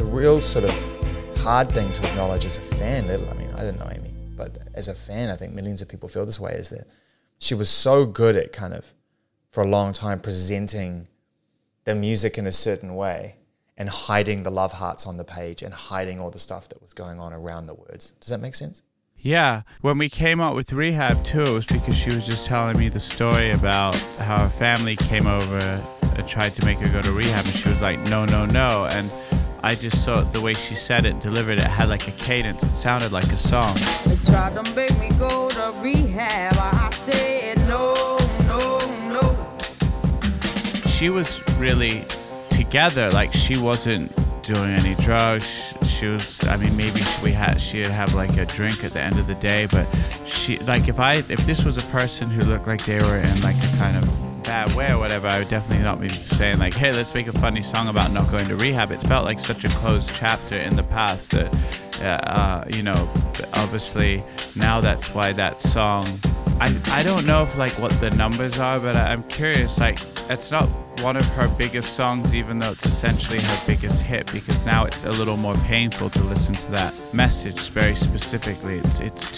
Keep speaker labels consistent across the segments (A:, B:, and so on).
A: real sort of hard thing to acknowledge as a fan, I mean, I didn't know Amy, but as a fan, I think millions of people feel this way, is that she was so good at kind of, for a long time, presenting the music in a certain way and hiding the love hearts on the page and hiding all the stuff that was going on around the words. Does that make sense?
B: Yeah. When we came out with Rehab, too, it was because she was just telling me the story about how her family came over and tried to make her go to rehab, and she was like, no, no, no. And I just thought the way she said it, delivered it, had like a cadence. It sounded like a song.
C: They tried to make me go to rehab. I said no, no, no.
B: She was really together. Like, she wasn't doing any drugs. She was, I mean, maybe she'd have like a drink at the end of the day, but she, like, if this was a person who looked like they were in like a kind of bad way or whatever, I would definitely not be saying like, hey, let's make a funny song about not going to rehab. It felt like such a closed chapter in the past that, you know, obviously now that's why that song, I don't know if like what the numbers are, but I'm curious, like, it's not one of her biggest songs, even though it's essentially her biggest hit, because now it's a little more painful to listen to that message very specifically. It's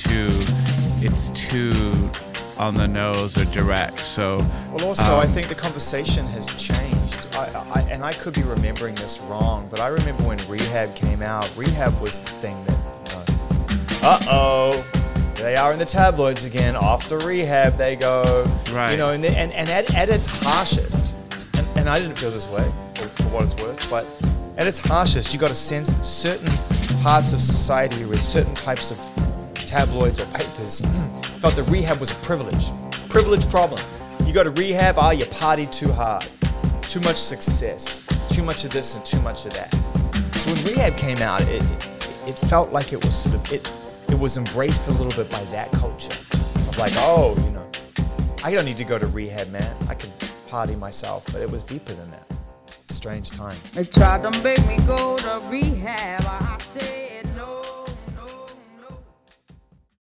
B: too on the nose or direct. So
A: well, also I think the conversation has changed. And I could be remembering this wrong, but I remember when Rehab came out, Rehab was the thing that, you know, they are in the tabloids again. After Rehab, they go,
B: right.
A: You know, and at its harshest, and I didn't feel this way, for what it's worth, but at its harshest, you got a sense that certain parts of society with certain types of tabloids or papers felt that rehab was a privilege problem. You go to rehab, you party too hard, too much success, too much of this and too much of that. So when Rehab came out, it felt like it was sort of, it was embraced a little bit by that culture of like, oh, you know, I don't need to go to rehab, man. I can party myself, but it was deeper than that. It's a strange time.
C: They tried to make me go to rehab. I said